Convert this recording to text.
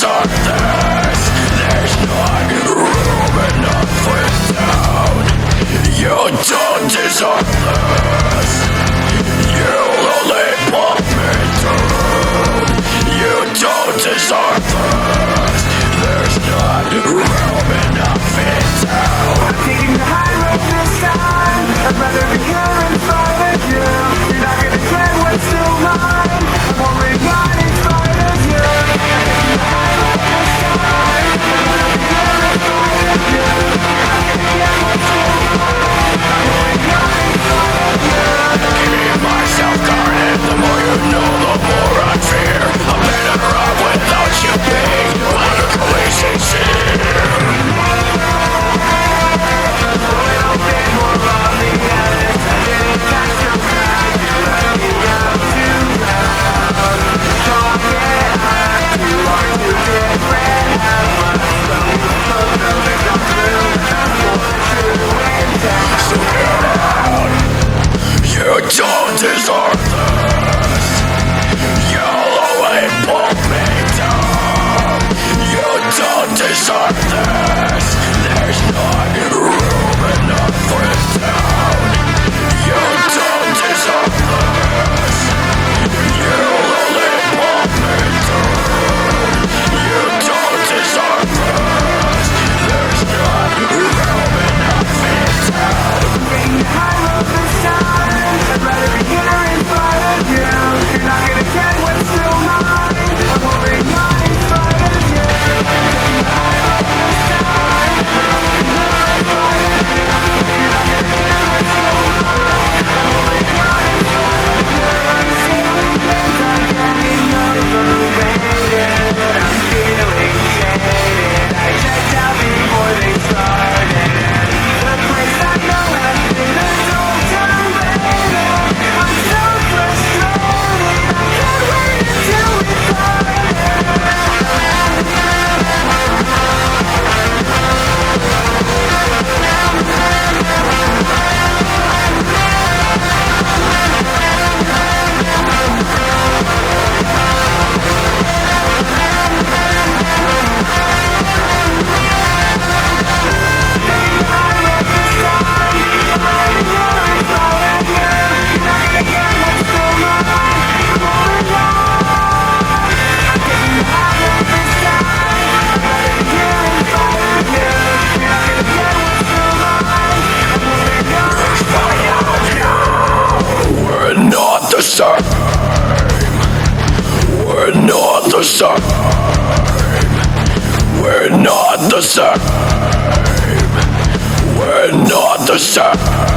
deserve this. There's not room enough without. You don't deserve this. You only put me down. You don't deserve this. There's not room enough without. I'm taking the high road this time. I'd rather be here in front of you. You're not gonna get what's still mine. I'm already mine in spite of you. I'm taking the high road this time. I'd rather be here in front of you. You're not gonna get what's still mine. I'm already mine in spite of you. Keep myself guarded. The more you know, the more I fear. I'm better off without you being logically sincere. You don't deserve this. You'll only pull me down. You don't deserve this. There's not room enough for it down. You don't deserve this. You'll only pull me down. You don't deserve this. There's not room enough for it down. Taking the high road this time. I'd rather be here in front of you. You're not gonna get what's still mine. I'm already mine in spite of you. Taking the high road this time. I'd rather be here in front of you. You're not gonna get what's still mine. I'm already mine in spite of you. I'm seeing things I'm getting overrated. I'm feeling jaded. I checked out before they started. The place I know has been a total baby. I'm so frustrated. I can't wait until we We're not the same. We're not the same. We're not the same. We're not the same.